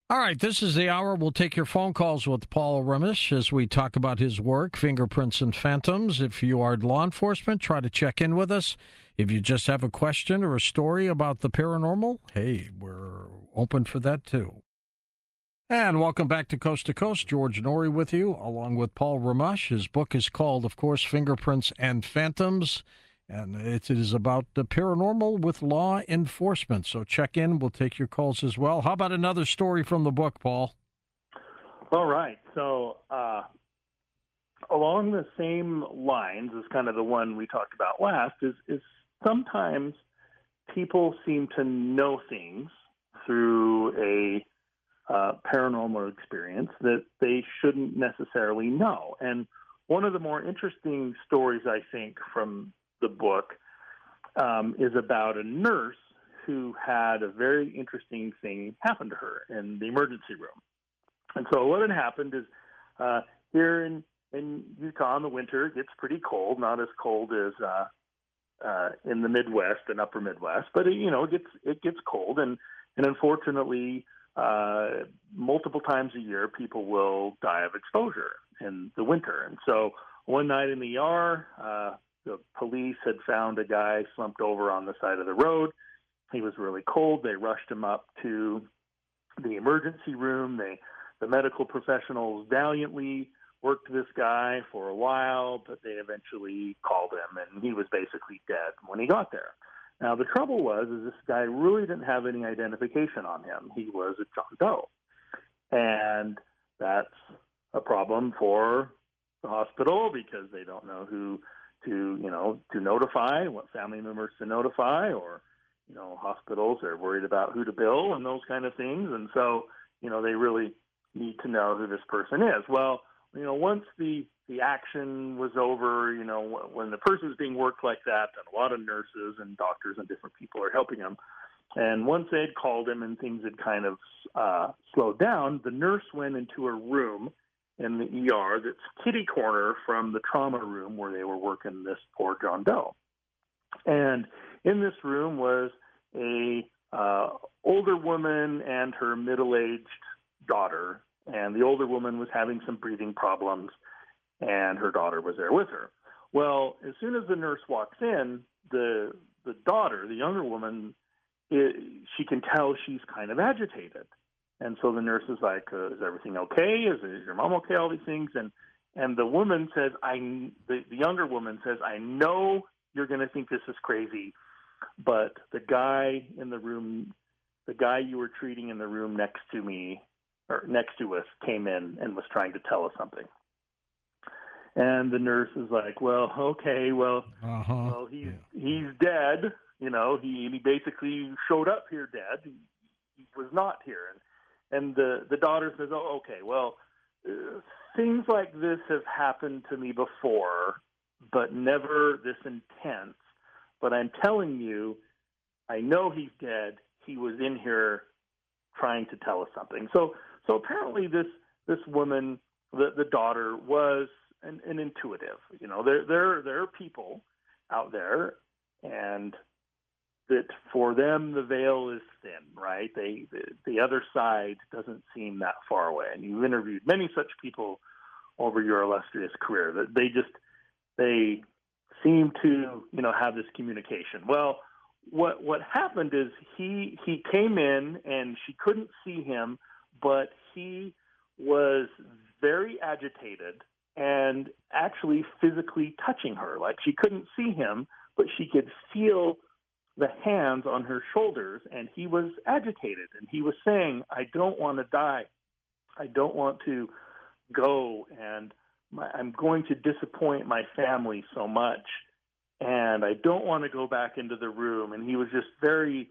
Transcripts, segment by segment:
All right, this is the hour. We'll take your phone calls with Paul Remish as we talk about his work, Fingerprints and Phantoms. If you are law enforcement, try to check in with us. If you just have a question or a story about the paranormal, hey, we're open for that too. And welcome back to Coast. George Norrie with you, along with Paul Remish. His book is called, of course, Fingerprints and Phantoms. And it is about the paranormal with law enforcement. So check in. We'll take your calls as well. How about another story from the book, Paul? All right. So along the same lines as kind of the one we talked about last is sometimes people seem to know things through a paranormal experience that they shouldn't necessarily know. And one of the more interesting stories, I think, from the book is about a nurse who had a very interesting thing happen to her in the emergency room. And so what had happened is here in Utah in the winter, it gets pretty cold, not as cold as in the Midwest and upper Midwest, but it gets cold. And unfortunately, multiple times a year, people will die of exposure in the winter. And so one night in the ER, the police had found a guy slumped over on the side of the road. He was really cold. They rushed him up to the emergency room. The medical professionals valiantly worked this guy for a while, but they eventually called him, and he was basically dead when he got there. Now, the trouble was this guy really didn't have any identification on him. He was a John Doe. And that's a problem for the hospital because they don't know who to notify, what family members to notify, or, hospitals are worried about who to bill and those kind of things. And so, they really need to know who this person is. Well, once the action was over, when the person was being worked like that, and a lot of nurses and doctors and different people are helping him. And once they had called him and things had kind of slowed down, the nurse went into a room in the ER that's kitty corner from the trauma room where they were working this poor John Doe. And in this room was a older woman and her middle-aged daughter. And the older woman was having some breathing problems, and her daughter was there with her. Well, as soon as the nurse walks in, the daughter, the younger woman, she can tell she's kind of agitated. And so the nurse is like, is everything okay? Is your mom okay? All these things. And the woman says, the younger woman says, I know you're going to think this is crazy, but the guy in the room, the guy you were treating in the room next to me, or next to us, came in and was trying to tell us something. And the nurse is like, well, okay, well, he's dead. He basically showed up here dead. He was not here. And the daughter says, oh, okay, well, things like this have happened to me before, but never this intense. But I'm telling you, I know he's dead. He was in here trying to tell us something. So apparently this woman, the daughter, was an intuitive. There are people out there, and that for them the veil is thin, right? The other side doesn't seem that far away. And you've interviewed many such people over your illustrious career that they seem to have this communication. Well, what happened is he came in and she couldn't see him, but he was very agitated and actually physically touching her. Like, she couldn't see him, but she could feel the hands on her shoulders, and he was agitated, and he was saying, I don't want to die. I don't want to go, and I'm going to disappoint my family so much, and I don't want to go back into the room. And he was just very,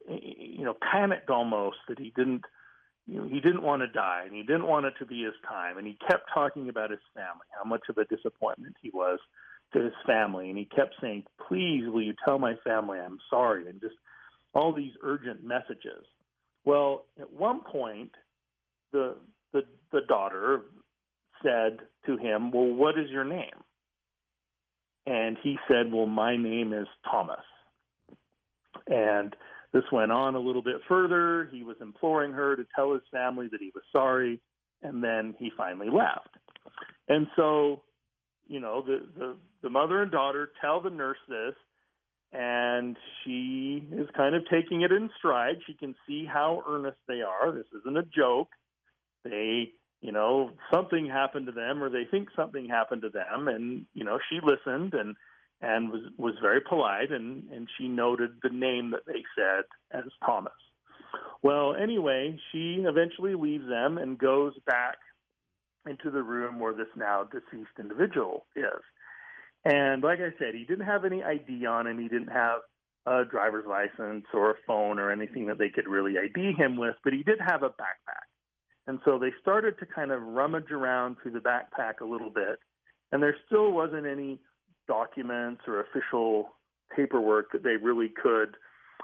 panicked almost that he didn't want to die, and he didn't want it to be his time. And he kept talking about his family, how much of a disappointment he was to his family. And he kept saying, please, will you tell my family I'm sorry? And just all these urgent messages. Well, at one point, the daughter said to him, well, what is your name? And he said, well, my name is Thomas. And This went on a little bit further. He was imploring her to tell his family that he was sorry, and then he finally left. And so, the mother and daughter tell the nurse this, and she is kind of taking it in stride. She can see how earnest they are. This isn't a joke. They, something happened to them, or they think something happened to them, and she listened and was very polite, and she noted the name that they said as Thomas. Well, anyway, she eventually leaves them and goes back into the room where this now deceased individual is. And like I said, he didn't have any ID on him. He didn't have a driver's license or a phone or anything that they could really ID him with, but he did have a backpack. And so they started to kind of rummage around through the backpack a little bit, and there still wasn't any documents or official paperwork that they really could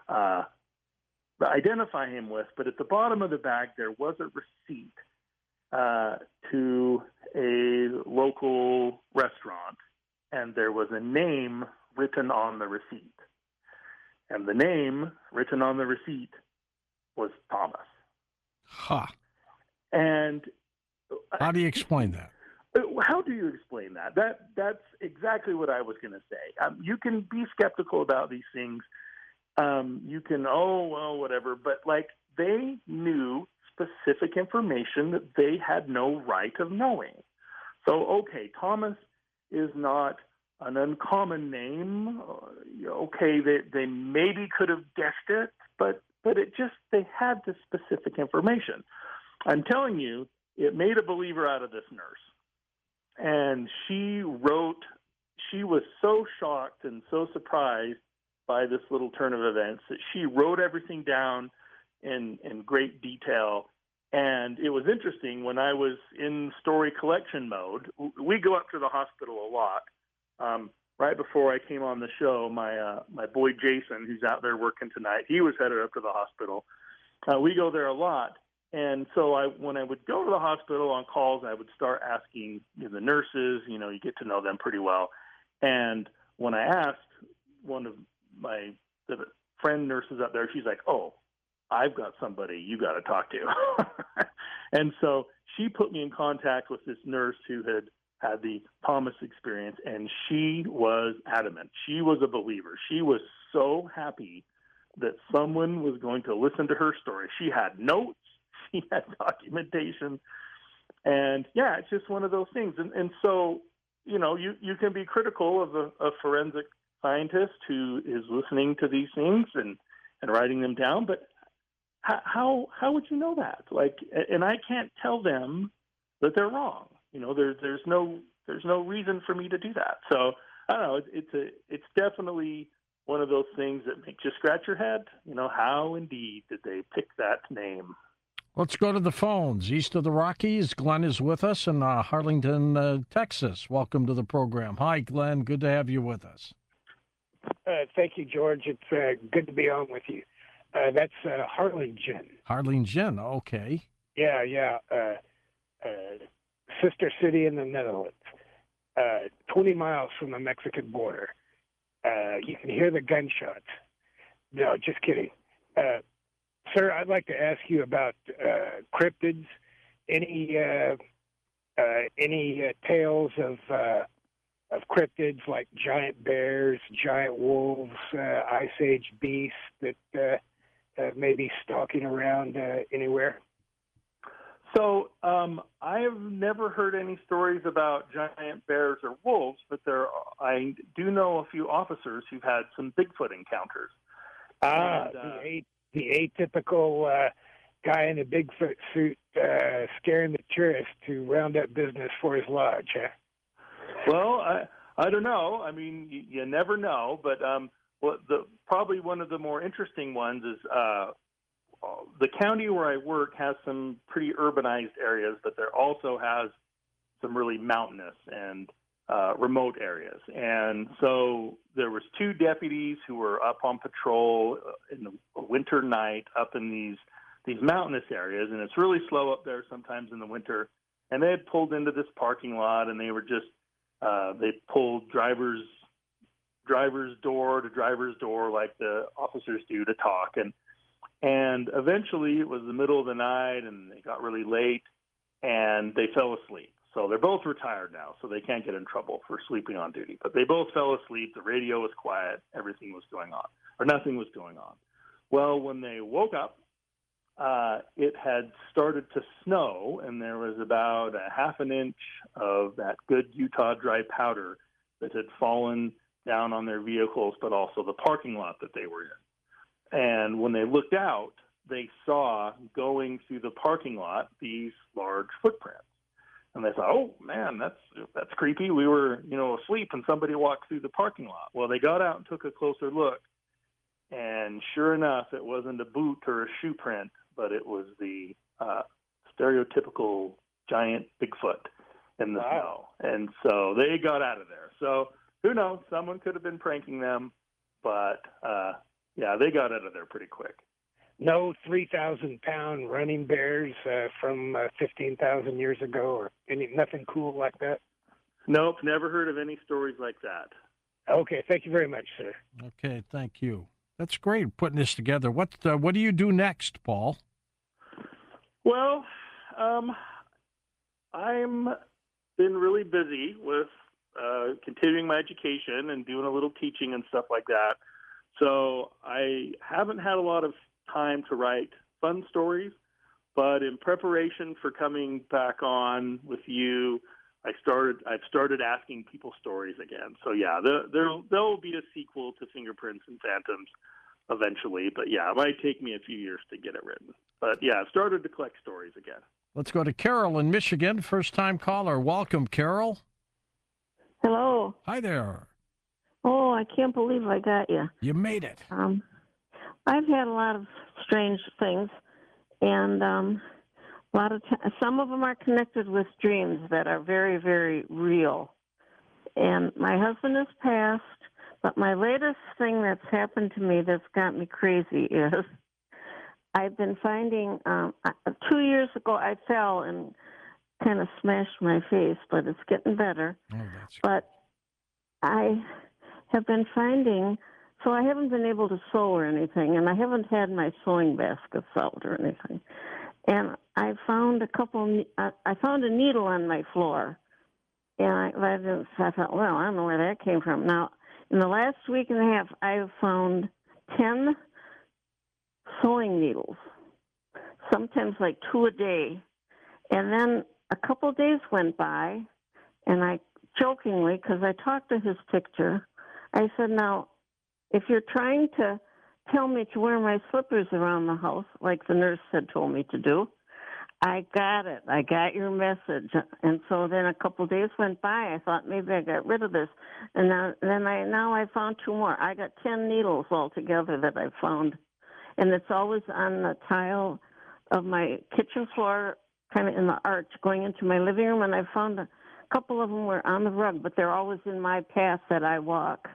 identify him with. But at the bottom of the bag, there was a receipt to a local restaurant, and there was a name written on the receipt. And the name written on the receipt was Thomas. Huh. And how do you explain that? How do you explain that? That's exactly what I was going to say. You can be skeptical about these things. You can, whatever. But they knew specific information that they had no right of knowing. So, okay, Thomas is not an uncommon name. Okay, they maybe could have guessed it, but they had this specific information. I'm telling you, it made a believer out of this nurse. And she was so shocked and so surprised by this little turn of events that she wrote everything down in great detail. And it was interesting, when I was in story collection mode, we go up to the hospital a lot. Right before I came on the show, my boy Jason, who's out there working tonight, he was headed up to the hospital. We go there a lot. And so when I would go to the hospital on calls, I would start asking the nurses, you get to know them pretty well. And when I asked one of the friend nurses up there, she's like, "Oh, I've got somebody you got to talk to." And so she put me in contact with this nurse who had the Thomas experience, and she was adamant. She was a believer. She was so happy that someone was going to listen to her story. She had notes. He had documentation, and it's just one of those things. And so, you can be critical of a forensic scientist who is listening to these things and writing them down, but how would you know that? And I can't tell them that they're wrong. There's no reason for me to do that. So I don't know. It's definitely one of those things that makes you scratch your head. How indeed did they pick that name? Let's go to the phones. East of the Rockies, Glenn is with us in Harlingen, Texas. Welcome to the program. Hi, Glenn. Good to have you with us. Thank you, George. It's good to be on with you. That's Harlingen. Harlingen, okay. Yeah. Sister city in the Netherlands. 20 miles from the Mexican border. You can hear the gunshots. No, just kidding. Sir, I'd like to ask you about cryptids. Any tales of cryptids like giant bears, giant wolves, Ice Age beasts that may be stalking around anywhere? So I have never heard any stories about giant bears or wolves, but I do know a few officers who've had some Bigfoot encounters. The atypical guy in a Bigfoot suit scaring the tourists to round up business for his lodge, huh? Well, I don't know. I mean, you never know. But probably one of the more interesting ones is the county where I work has some pretty urbanized areas, but there also has some really mountainous and remote areas. And so there was 2 deputies who were up on patrol in the winter night up in these mountainous areas, and it's really slow up there sometimes in the winter. And they had pulled into this parking lot, and they were just they pulled driver's driver's door to driver's door like the officers do to talk. And eventually it was the middle of the night and they got really late and they fell asleep. So they're both retired now, so they can't get in trouble for sleeping on duty. But they both fell asleep. The radio was quiet. Everything was going on, or nothing was going on. Well, when they woke up, it had started to snow, and there was about a half an inch of that good Utah dry powder that had fallen down on their vehicles, but also the parking lot that they were in. And when they looked out, they saw going through the parking lot these large footprints. And they thought, oh, man, that's creepy. We were, asleep and somebody walked through the parking lot. Well, they got out and took a closer look. And sure enough, it wasn't a boot or a shoe print, but it was the stereotypical giant Bigfoot in the snow. And so they got out of there. So who knows? Someone could have been pranking them. But, they got out of there pretty quick. No 3,000-pound running bears from 15,000 years ago, or nothing cool like that? Nope, never heard of any stories like that. Okay, thank you very much, sir. Okay, thank you. That's great putting this together. What do you do next, Paul? Well, I'm been really busy with continuing my education and doing a little teaching and stuff like that. So I haven't had a lot of time to write fun stories, but in preparation for coming back on with you, I've started asking people stories again. So yeah, there will be a sequel to Fingerprints and Phantoms eventually, but yeah, it might take me a few years to get it written. But yeah, I've started to collect stories again. Let's go to Carol in Michigan, first-time caller. Welcome, Carol. Hello. Hi there. Oh, I can't believe I got you. You made it. I've had a lot of strange things, and some of them are connected with dreams that are very, very real. And my husband has passed, but my latest thing that's happened to me that's got me crazy is I've been finding 2 years ago I fell and kind of smashed my face, but it's getting better. Oh, that's but I have been finding, so I haven't been able to sew or anything, and I haven't had my sewing basket sewed or anything. And I found I found a needle on my floor, and I thought, well, I don't know where that came from. Now, in the last week and a half, I've found 10 sewing needles, sometimes like 2 a day. And then a couple of days went by, and I jokingly, because I talked to his picture, I said, now, if you're trying to tell me to wear my slippers around the house, like the nurse had told me to do, I got it. I got your message. And so then a couple of days went by. I thought maybe I got rid of this. And now I found 2 more. I got 10 needles altogether that I found. And it's always on the tile of my kitchen floor, kind of in the arch going into my living room. And I found a couple of them were on the rug, but they're always in my path that I walk.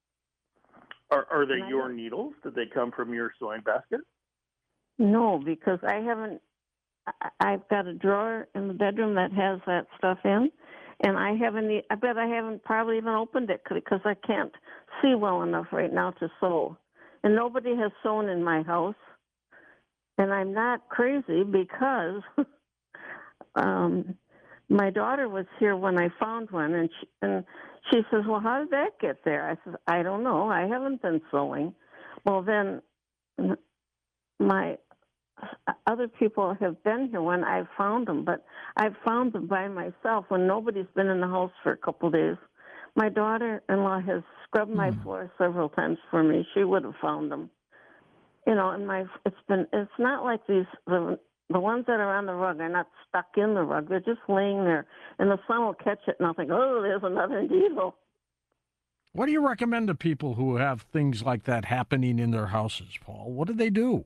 Are they your needles? Did they come from your sewing basket? No, because I've got a drawer in the bedroom that has that stuff in, and I bet I haven't probably even opened it because I can't see well enough right now to sew. And nobody has sewn in my house. And I'm not crazy because my daughter was here when I found one, and she says, well, how did that get there? I said, I don't know. I haven't been sewing. Well, then my other people have been here when I've found them, but I've found them by myself when nobody's been in the house for a couple of days. My daughter-in-law has scrubbed my floor several times for me. She would have found them. And it's not like the ones that are on the rug are not stuck in the rug. They're just laying there, and the sun will catch it, and I'll think, oh, there's another needle. What do you recommend to people who have things like that happening in their houses, Paul? What do they do?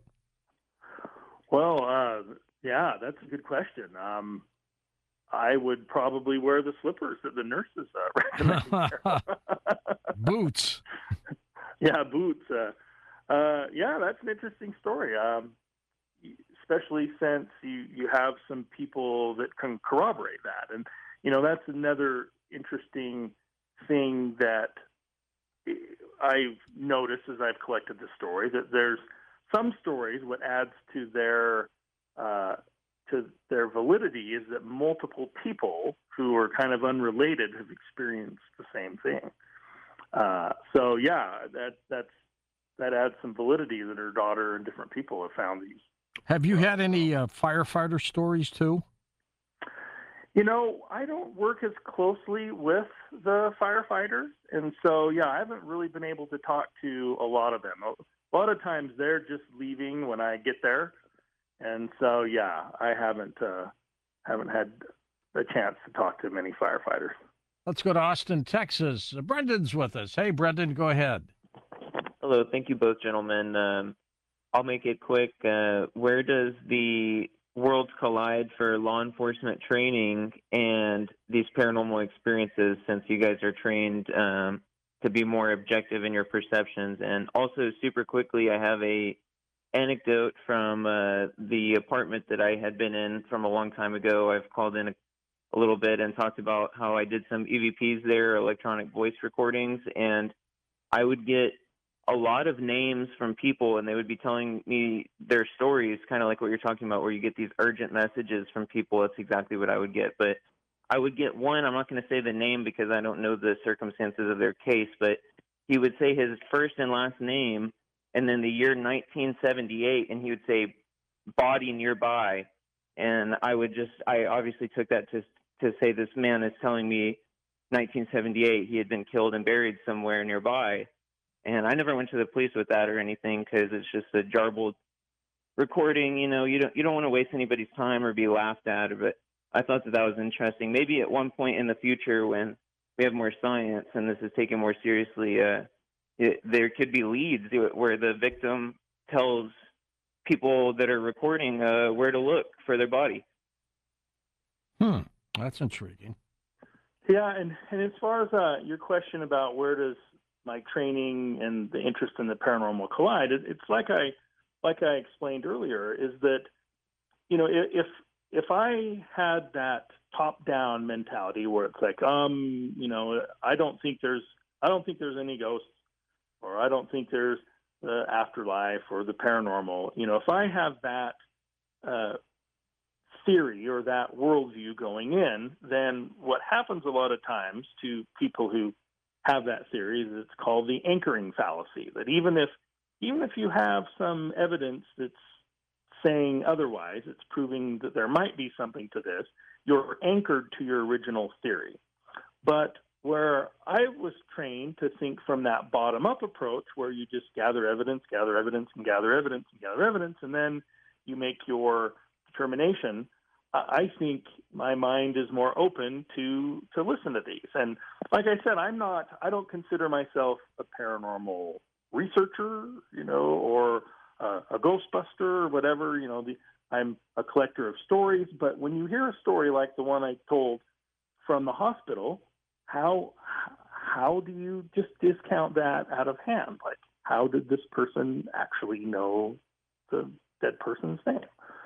Well, yeah, that's a good question. I would probably wear the slippers that the nurses recommend. Boots. Yeah, boots. Yeah, that's an interesting story. Especially since you have some people that can corroborate that. And, that's another interesting thing that I've noticed as I've collected the story that there's some stories. What adds to their validity is that multiple people who are kind of unrelated have experienced the same thing. So yeah, that adds some validity that her daughter and different people have found these. Have you had any firefighter stories too? You know, I don't work as closely with the firefighters, and so yeah, I haven't really been able to talk to a lot of them. A lot of times they're just leaving when I get there, and so yeah, I haven't had a chance to talk to many firefighters. Let's go to Austin, Texas. Brendan's with us. Hey, Brendan, go ahead. Hello. Thank you both, gentlemen. I'll make it quick. Where does the worlds collide for law enforcement training and these paranormal experiences, since you guys are trained to be more objective in your perceptions? And also, super quickly, I have a anecdote from the apartment that I had been in from a long time ago. I've called in a little bit and talked about how I did some EVPs there, electronic voice recordings, and I would get a lot of names from people, and they would be telling me their stories, kind of like what you're talking about, where you get these urgent messages from people. That's exactly what I would get. But I would get one, I'm not going to say the name because I don't know the circumstances of their case, but he would say his first and last name and then the year 1978, and he would say body nearby. And I obviously took that to say this man is telling me 1978 he had been killed and buried somewhere nearby. And I never went to the police with that or anything because it's just a garbled recording. You know, you don't want to waste anybody's time or be laughed at. But I thought that was interesting. Maybe at one point in the future when we have more science and this is taken more seriously, there could be leads where the victim tells people that are recording where to look for their body. That's intriguing. Yeah, and as far as your question about where does my training and the interest in the paranormal collide, it's like I explained earlier, is that, you know, if I had that top-down mentality where it's like, you know, I don't think there's any ghosts, or I don't think there's the afterlife or the paranormal. You know, if I have that theory or that worldview going in, then what happens a lot of times to people who have that theory is it's called the anchoring fallacy. That even if you have some evidence that's saying otherwise, it's proving that there might be something to this, you're anchored to your original theory. But where I was trained to think from that bottom-up approach, where you just gather evidence, and gather evidence, and then you make your determination, I think my mind is more open to listen to these. And like I said, I don't consider myself a paranormal researcher, you know, or a Ghostbuster or whatever. You know, I'm a collector of stories. But when you hear a story like the one I told from the hospital, how do you just discount that out of hand? Like, how did this person actually know the dead person's name?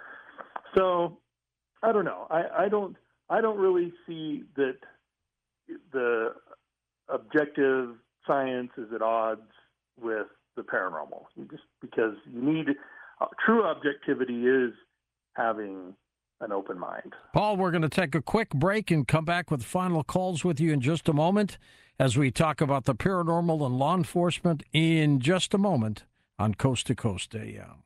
So I don't know. I don't really see that the objective science is at odds with the paranormal. Because you need true objectivity is having an open mind. Paul, we're going to take a quick break and come back with final calls with you in just a moment as we talk about the paranormal and law enforcement in just a moment on Coast to Coast AM.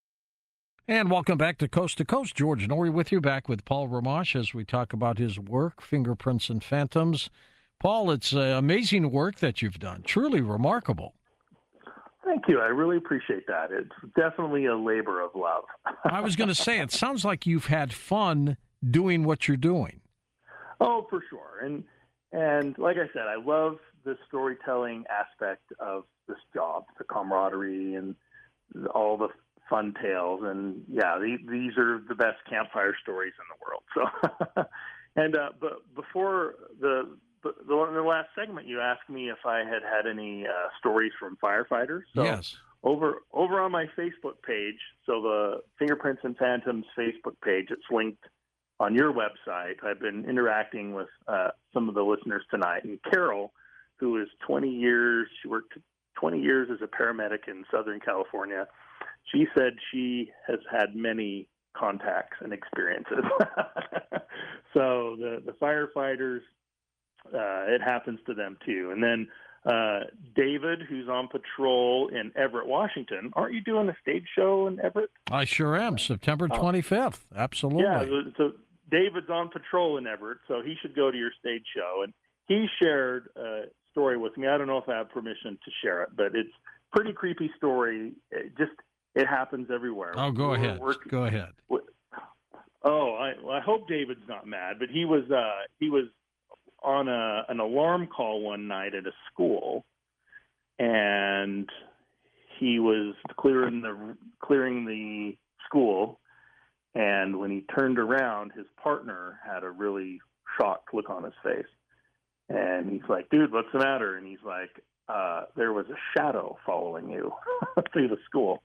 And welcome back to Coast. George Noory with you, back with Paul Ramage as we talk about his work, Fingerprints and Phantoms. Paul, it's amazing work that you've done. Truly remarkable. Thank you. I really appreciate that. It's definitely a labor of love. I was going to say, it sounds like you've had fun doing what you're doing. Oh, for sure. And like I said, I love the storytelling aspect of this job, the camaraderie and all the fun tales. And yeah, these are the best campfire stories in the world. So, and but before the last segment, you asked me if I had any stories from firefighters. So yes. Over on my Facebook page, so the Fingerprints and Phantoms Facebook page, it's linked on your website. I've been interacting with some of the listeners tonight, and Carol who is 20 years. She worked 20 years as a paramedic in Southern California. She said she has had many contacts and experiences. So the firefighters, it happens to them too. And then David, who's on patrol in Everett, Washington. Aren't you doing a stage show in Everett? I sure am. September 25th. Absolutely. Yeah, so David's on patrol in Everett, so he should go to your stage show. And he shared a story with me. I don't know if I have permission to share it, but it's a pretty creepy story. It happens everywhere. Oh, go ahead. Go ahead. Oh, I hope David's not mad, but he was on an alarm call one night at a school, and he was clearing the school, and when he turned around, his partner had a really shocked look on his face, and he's like, "Dude, what's the matter?" And he's like, "There was a shadow following you through the school."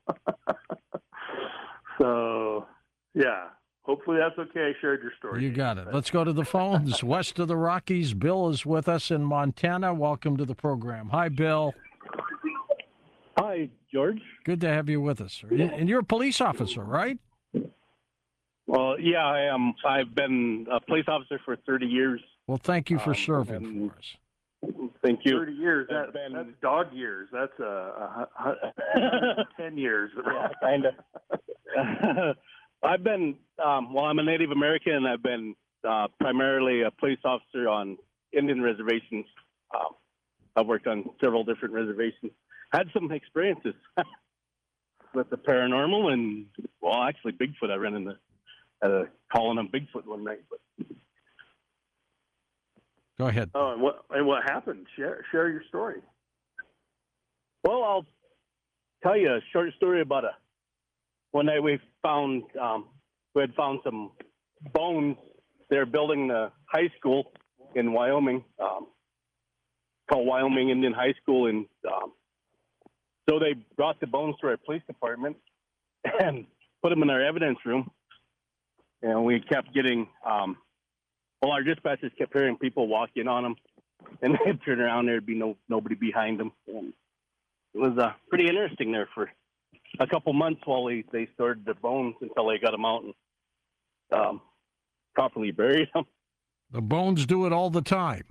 So, yeah. Hopefully that's okay. I shared your story. You got it. Let's go to the phones. West of the Rockies, Bill is with us in Montana. Welcome to the program. Hi, Bill. Hi, George. Good to have you with us. And you're a police officer, right? Well, yeah, I am. I've been a police officer for 30 years. Well, thank you for serving for us. Thank you. 30 years. That's dog years. That's 10 years. Yeah, kind of. I've been, I'm a Native American, and I've been primarily a police officer on Indian reservations. I've worked on several different reservations. Had some experiences with the paranormal and, well, actually Bigfoot. I ran into calling him Bigfoot one night. But go ahead. Oh, and what happened? Share your story. Well, I'll tell you a short story about one night we had found some bones. They're building the high school in Wyoming, called Wyoming Indian High School, and so they brought the bones to our police department and put them in our evidence room. And we kept getting, our dispatchers kept hearing people walk in on them, and they'd turn around, there'd be nobody behind them. And it was pretty interesting there for a couple months while they stored the bones until they got them out and properly buried them. The bones do it all the time.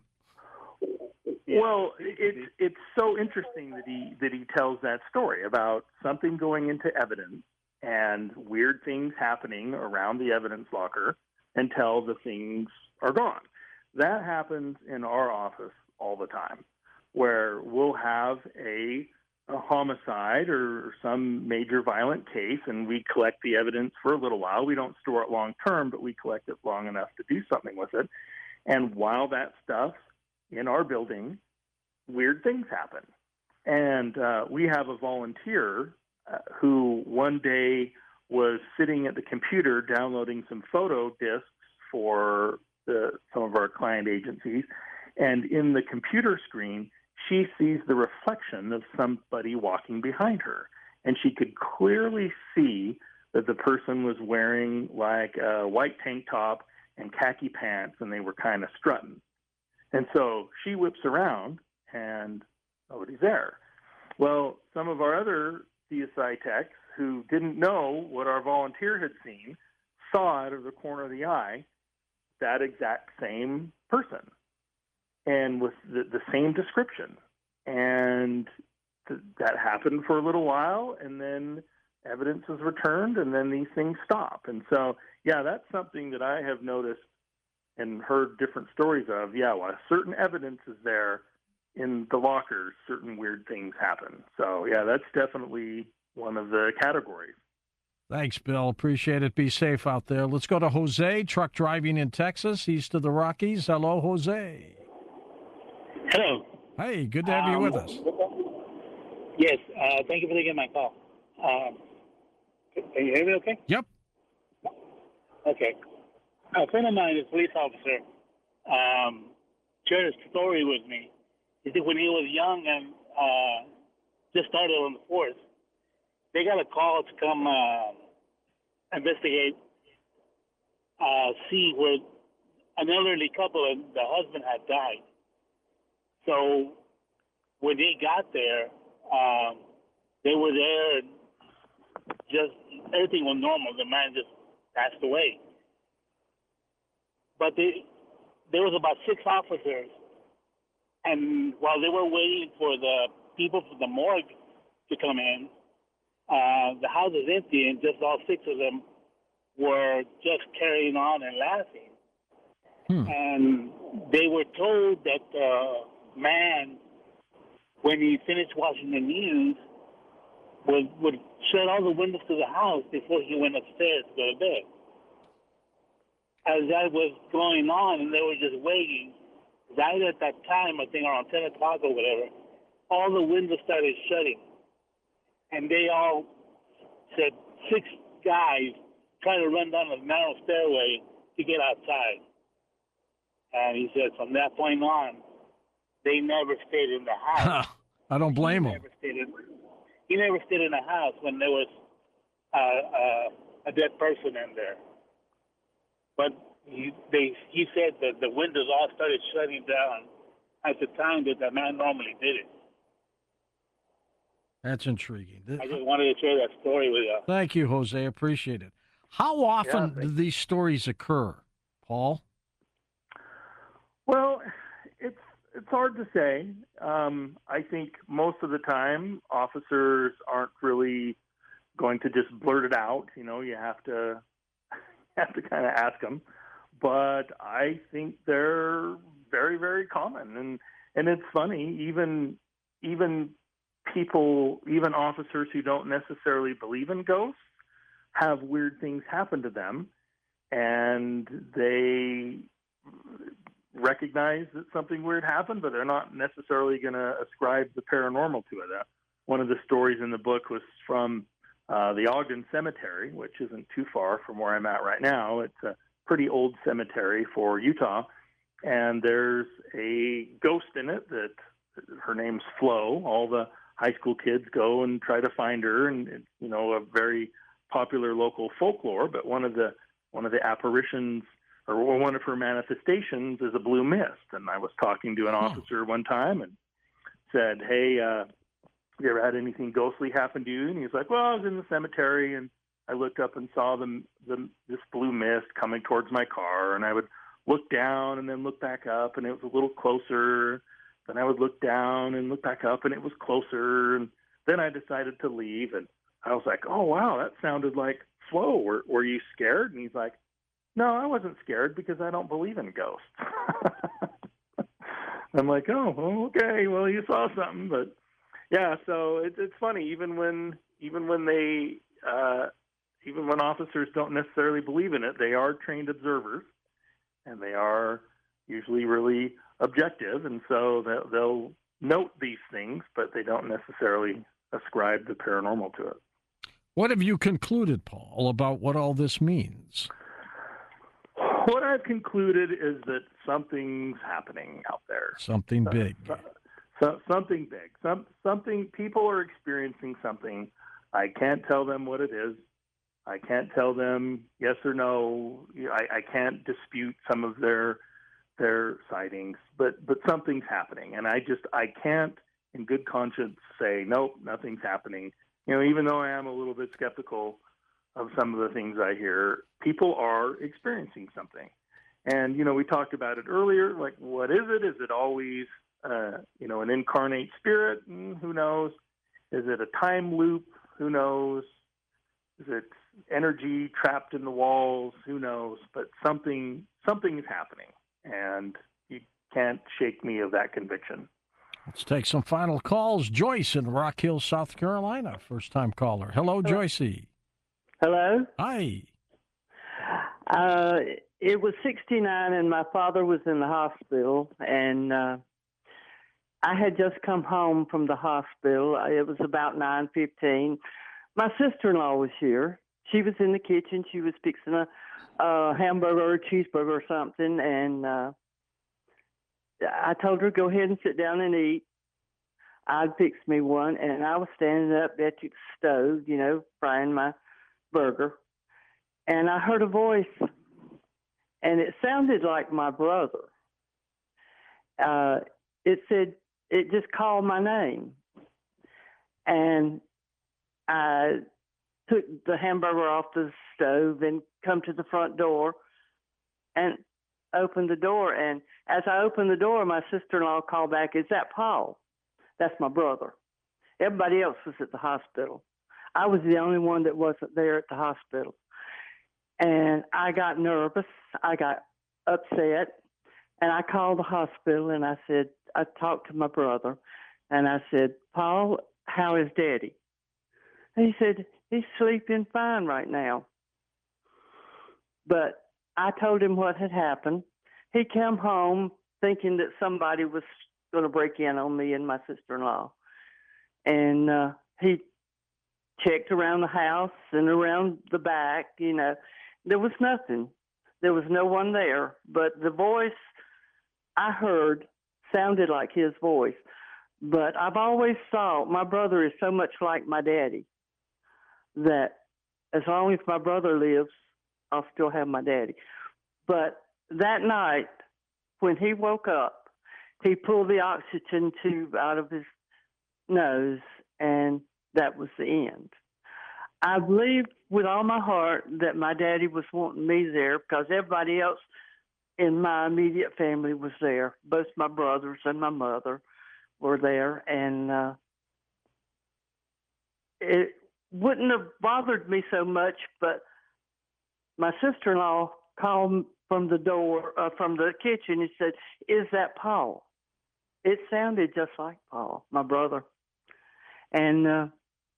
Well, it's so interesting that he tells that story about something going into evidence and weird things happening around the evidence locker until the things are gone. That happens in our office all the time, where we'll have a homicide or some major violent case, and we collect the evidence for a little while. We don't store it long term, but we collect it long enough to do something with it. And while that stuff in our building, weird things happen. And we have a volunteer who one day was sitting at the computer downloading some photo discs for some of our client agencies. And in the computer screen, she sees the reflection of somebody walking behind her. And she could clearly see that the person was wearing like a white tank top and khaki pants, and they were kind of strutting. And so she whips around, and nobody's there. Well, some of our other CSI techs who didn't know what our volunteer had seen saw out of the corner of the eye that exact same person, and with the same description. And that happened for a little while, and then evidence is returned, and then these things stop. And so, yeah, that's something that I have noticed and heard different stories of. Yeah, while certain evidence is there in the lockers, certain weird things happen. So, yeah, that's definitely one of the categories. Thanks, Bill. Appreciate it. Be safe out there. Let's go to Jose, truck driving in Texas, east of the Rockies. Hello, Jose. Hello. Hey, good to have you with us. Yes, thank you for taking my call. Can you hear me okay? Yep. Okay. A friend of mine is a police officer. Shared a story with me. He said when he was young and just started on the force, they got a call to come investigate, see where an elderly couple and the husband had died. So when they got there, they were there. And just everything was normal. The man just passed away. But there was about 6 officers, and while they were waiting for the people from the morgue to come in, the house was empty, and just all 6 of them were just carrying on and laughing. And they were told that the man, when he finished watching the news, would shut all the windows to the house before he went upstairs to go to bed. As that was going on, and they were just waiting, right at that time, I think around 10 o'clock or whatever, all the windows started shutting. And they all said 6 guys trying to run down a narrow stairway to get outside. And he said from that point on, they never stayed in the house. I don't blame him. He never stayed in the house when there was a dead person in there. But he said that the windows all started shutting down at the time that the man normally did it. That's intriguing. I just wanted to share that story with you. Thank you, Jose. Appreciate it. How often do these stories occur, Paul? Well, it's hard to say. I think most of the time officers aren't really going to just blurt it out. You know, you have to kind of ask them. But I think they're very, very common, and it's funny. Even people, even officers who don't necessarily believe in ghosts, have weird things happen to them, and they recognize that something weird happened, but they're not necessarily going to ascribe the paranormal to it. One of the stories in the book was from the Ogden Cemetery, which isn't too far from where I'm at right now. It's a pretty old cemetery for Utah, and there's a ghost in it that her name's Flo. All the high school kids go and try to find her, and it's, you know, a very popular local folklore. But one of the apparitions, or one of her manifestations, is a blue mist. And I was talking to an officer one time and said, "Hey, you ever had anything ghostly happen to you?" And he's like, "Well, I was in the cemetery and I looked up and saw this blue mist coming towards my car, and I would look down and then look back up, and it was a little closer. Then I would look down and look back up, and it was closer. And then I decided to leave." And I was like, "Oh, wow, that sounded like Flo. Were you scared?" And he's like, "No, I wasn't scared because I don't believe in ghosts." I'm like, "Oh, okay. Well, you saw something." But yeah, so it's funny. Even when officers don't necessarily believe in it, they are trained observers, and they are usually really objective, and so they'll note these things, but they don't necessarily ascribe the paranormal to it. What have you concluded, Paul, about what all this means? What I've concluded is that something's happening out there. Something big. Something big. Something. People are experiencing something. I can't tell them what it is. I can't tell them yes or no. I can't dispute some of their sightings, but something's happening, and I can't, in good conscience, say nope, nothing's happening. You know, even though I am a little bit skeptical of some of the things I hear, people are experiencing something. And, you know, we talked about it earlier, like, what is it? Is it always, an incarnate spirit? Who knows? Is it a time loop? Who knows? Is it energy trapped in the walls? Who knows? But something is happening, and you can't shake me of that conviction. Let's take some final calls. Joyce in Rock Hill, South Carolina, first-time caller. Hello, Joycey. Hello. Hi. It was 1969, and my father was in the hospital, and I had just come home from the hospital. It was about 9:15. My sister-in-law was here. She was in the kitchen. She was fixing a hamburger or a cheeseburger or something, and I told her, go ahead and sit down and eat. I'd fix me one, and I was standing up at the stove, frying my burger, and I heard a voice, and it sounded like my brother. It said, it just called my name. And I took the hamburger off the stove and come to the front door and opened the door. And as I opened the door, my sister-in-law called back, "Is that Paul?" That's my brother. Everybody else was at the hospital. I was the only one that wasn't there at the hospital. And I got nervous. I got upset. And I called the hospital and I talked to my brother. And I said, "Paul, how is Daddy?" And he said, "He's sleeping fine right now." But I told him what had happened. He came home thinking that somebody was going to break in on me and my sister-in-law. And he checked around the house and around the back, you know. There was nothing. There was no one there. But the voice I heard sounded like his voice. But I've always thought my brother is so much like my daddy that as long as my brother lives, I'll still have my daddy. But that night, when he woke up, he pulled the oxygen tube out of his nose, and that was the end. I believe with all my heart that my daddy was wanting me there because everybody else in my immediate family was there. Both my brothers and my mother were there, and it wouldn't have bothered me so much, but my sister-in-law called from the door, from the kitchen, and said, "Is that Paul?" It sounded just like Paul, my brother. And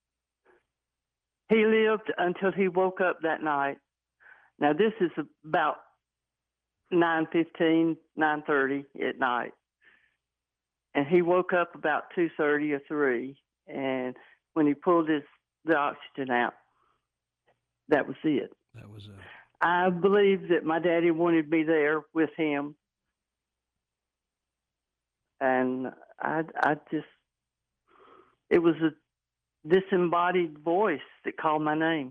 he lived until he woke up that night. Now, this is about 9:15, 9:30 at night. And he woke up about 2:30 or 3. And when he pulled the oxygen out, that was it. That was it. I believe that my daddy wanted me there with him. And I just, it was a disembodied voice that called my name.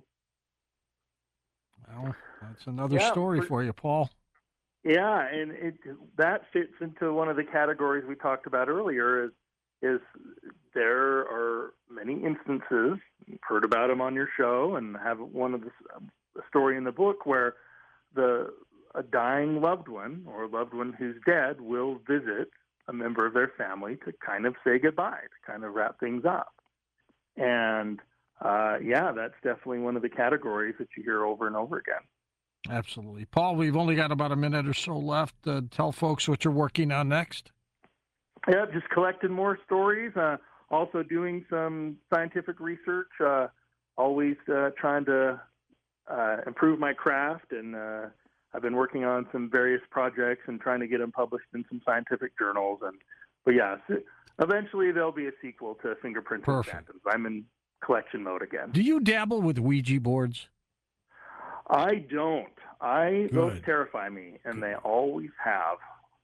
Well, that's another story for you, Paul. Yeah, and that fits into one of the categories we talked about earlier. Is there are many instances, you've heard about them on your show, and have one of the story in the book where a dying loved one or a loved one who's dead will visit a member of their family to kind of say goodbye, to kind of wrap things up. And that's definitely one of the categories that you hear over and over again. Absolutely. Paul, we've only got about a minute or so left. Tell folks what you're working on next. Yeah, just collecting more stories, also doing some scientific research, always trying to improve my craft, and I've been working on some various projects and trying to get them published in some scientific journals. But eventually there'll be a sequel to Fingerprints and Phantoms. I'm in collection mode again. Do you dabble with Ouija boards? I don't. Those terrify me, and they always have.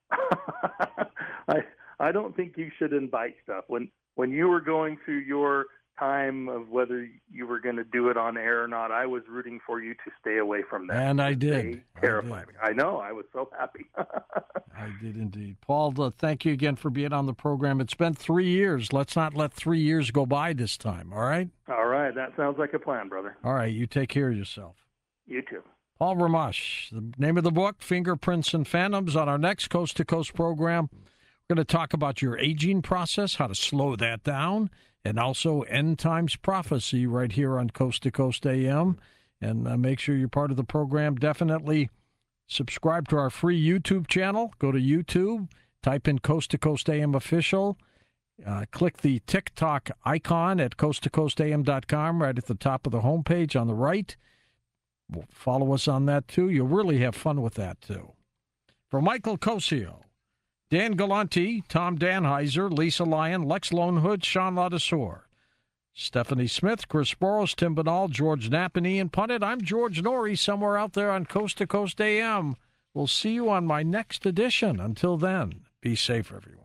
I don't think you should invite stuff. When you were going through your time of whether you were going to do it on air or not, I was rooting for you to stay away from that. And I did. They terrify me. I know. I was so happy. I did indeed. Paul, thank you again for being on the program. It's been 3 years. Let's not let 3 years go by this time, all right? All right. That sounds like a plan, brother. All right. You take care of yourself. You too. Paul Ramash, the name of the book, Fingerprints and Phantoms. On our next Coast to Coast program, we're going to talk about your aging process, how to slow that down, and also End Times Prophecy right here on Coast to Coast AM. And make sure you're part of the program. Definitely subscribe to our free YouTube channel. Go to YouTube, type in Coast to Coast AM Official. Click the TikTok icon at coasttocoastam.com right at the top of the homepage on the right. Follow us on that, too. You'll really have fun with that, too. For Michael Cosio, Dan Galante, Tom Danheiser, Lisa Lyon, Lex Lonehood, Sean Ladesseur, Stephanie Smith, Chris Boros, Tim Banal, George Knapp, and Ian Punnett. I'm George Norrie, somewhere out there on Coast to Coast AM. We'll see you on my next edition. Until then, be safe, everyone.